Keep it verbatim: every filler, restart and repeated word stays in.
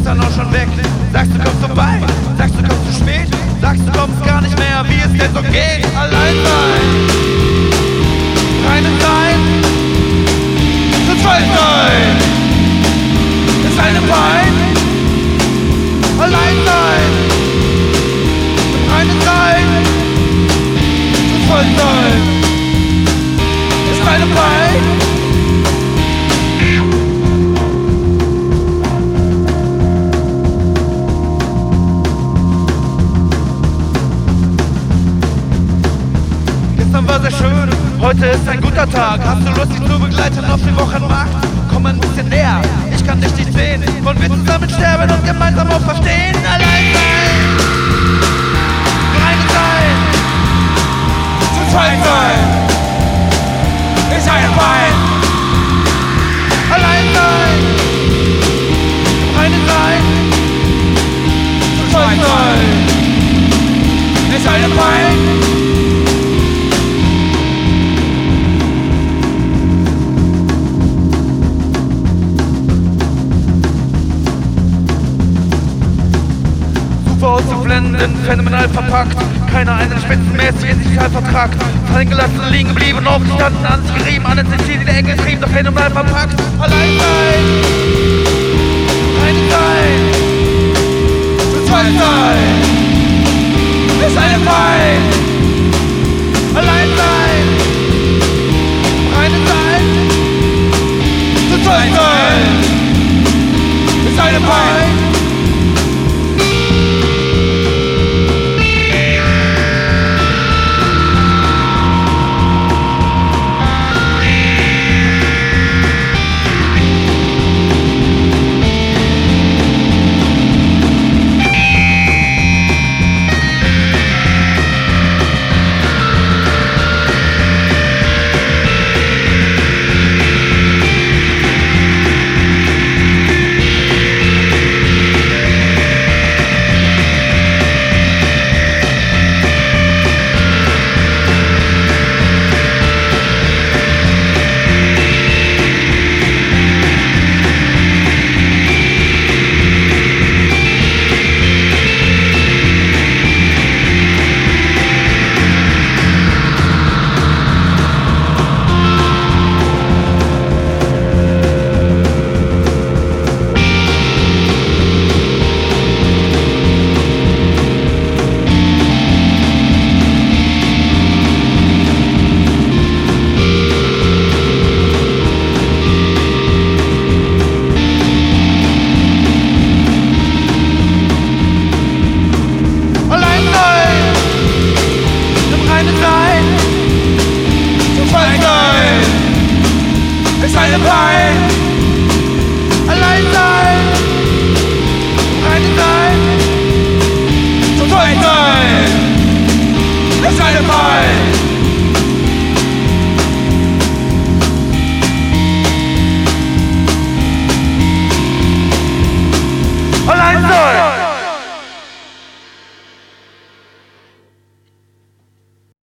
dann auch schon weg. Sagst du kommst vorbei, sagst du kommst zu spät, sagst du kommst gar nicht mehr, wie es denn so geht. Allein sein, keine sein, zu zweit sein, ist eine Pein. Allein sein, keine sein, zu zweit sein, ist eine Pein. War sehr schön, heute ist ein guter Tag. Hast du Lust, dich zu begleiten auf den Wochenmarkt? Komm ein bisschen näher, ich kann dich nicht sehen. Wollen wir zusammen sterben und gemeinsam auch verstehen? Allein sein, rein sein, zu zweit sein, ist eine Pein. Allein sein, rein sein, zu zweit sein, ist eine Pein. Zu blenden, phänomenal verpackt. Keiner einen spitzenmäßig digital vertragt. Fallen gelassen, liegen geblieben, aufgestanden, an sich gerieben, an den Sizilien der Engel trieben, doch phänomenal verpackt. Allein sein, rein sein, zu zweit sein, ist eine Pein. Allein sein, rein sein, zu zweit sein, ist eine Pein. It's like a blind